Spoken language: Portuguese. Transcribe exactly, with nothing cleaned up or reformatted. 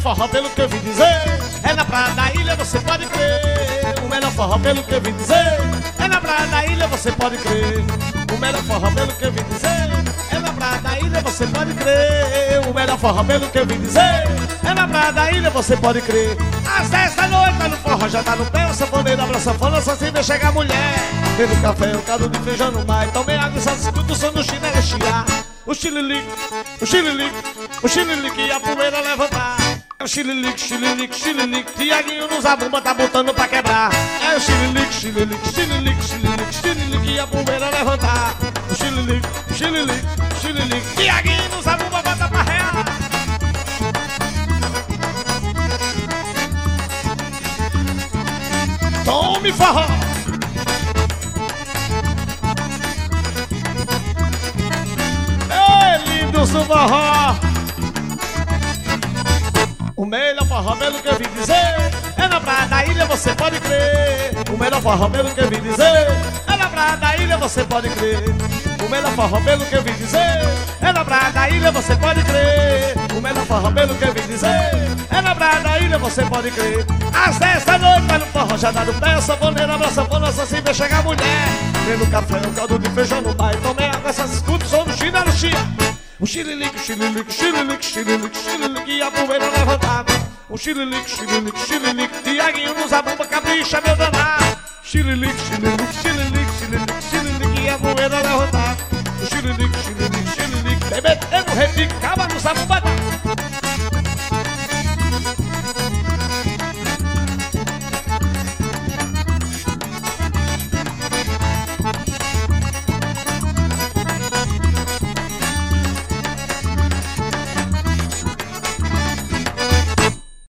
forró pelo que eu vim dizer. É na praia da ilha, você pode crer. O melhor forró pelo que eu vim dizer. É na praia da ilha, você pode crer. O melhor forró pelo que eu vim dizer. É na praia da ilha, você pode crer. O melhor forró pelo que eu vim dizer. É na praia da ilha, você pode crer. Às dez da noite, tá no forró, já tá no pé. O sanfoneiro abre a sanfona, só se vê chegar a mulher. Pelo café, o caldo de feijão no mar. Tomei água e só escuto o som do chinelo chiar. O xililique, o xililique, o xililique e a poeira levantar. É o xililique, xililique, xililique. Tiaguinho no zabumba tá botando pra quebrar. É o xililique, xililique, xililique, xililique, xililique e a poeira levantar. O xililique, o xililique, o xililique. Tiaguinho no zabumba bota pra real. Tome forró. Do forró. O melhor forró pelo que eu vim dizer. É na praia da ilha, você pode crer. O melhor forró pelo que eu vim dizer. É na praia da ilha, você pode crer. O melhor forró pelo que eu vim dizer. É na praia da ilha, você pode crer. O melhor forró pelo que eu vim dizer. É na praia da ilha, você pode crer. Às dez da noite, vai no forró, já dá no pé. A sanfoneira abre a sanfona, só se vê chegar a mulher. Pelo café, o caldo de feijão no bar. Tomei água, essas escutas, som do chinelo chia. O xililique, xililique, xililique, xililique, xililique e a poeira levantada. O xililique, xililique, xililique, Tiaguinho no zabumba, capricha, meu danado. Xililique, xililique, xililique, xililique, xililique e a poeira levantada. O xililique, xililique, xililique, bebê, no repique, cava no zabumba.